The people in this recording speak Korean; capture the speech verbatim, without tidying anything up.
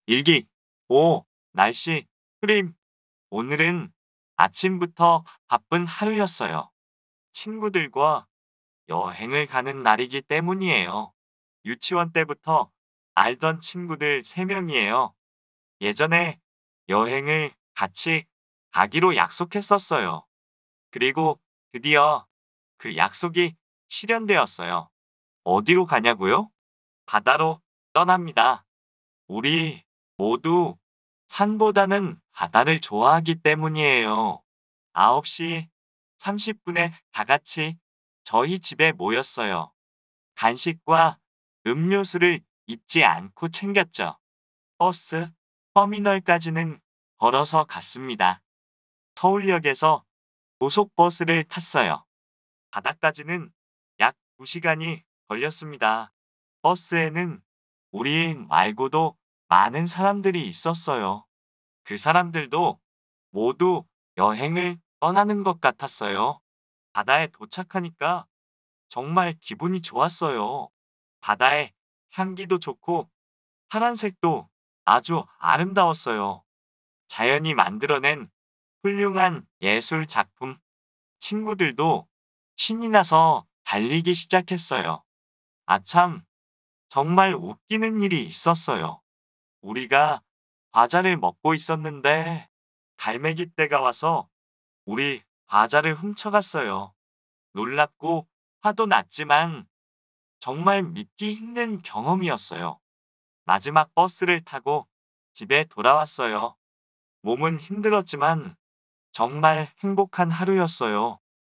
일기. 오, 날씨, 흐림. 오늘은 아침부터 바쁜 하루였어요. 친구들과 여행을 가는 날이기 때문이에요. 유치원 때부터 알던 친구들 세 명이에요. 예전에 여행을 같이 가기로 약속했었어요. 그리고 드디어 그 약속이 실현되었어요. 어디로 가냐고요? 바다로 떠납니다. 우리 모두 산보다는 바다를 좋아하기 때문이에요. 아홉 시 삼십 분에 다 같이 저희 집에 모였어요. 간식과 음료수를 잊지 않고 챙겼죠. 버스 터미널까지는 걸어서 갔습니다. 서울역에서 고속버스를 탔어요. 바다까지는 약 두 시간이 걸렸습니다. 버스에는 우리 말고도 많은 사람들이 있었어요. 그 사람들도 모두 여행을 떠나는 것 같았어요. 바다에 도착하니까 정말 기분이 좋았어요. 바다의 향기도 좋고 파란색도 아주 아름다웠어요. 자연이 만들어낸 훌륭한 예술 작품. 친구들도 신이 나서 달리기 시작했어요. 아참, 정말 웃기는 일이 있었어요. 우리가 과자를 먹고 있었는데 갈매기 떼가 와서 우리 과자를 훔쳐갔어요. 놀랍고 화도 났지만 정말 믿기 힘든 경험이었어요. 마지막 버스를 타고 집에 돌아왔어요. 몸은 힘들었지만 정말 행복한 하루였어요.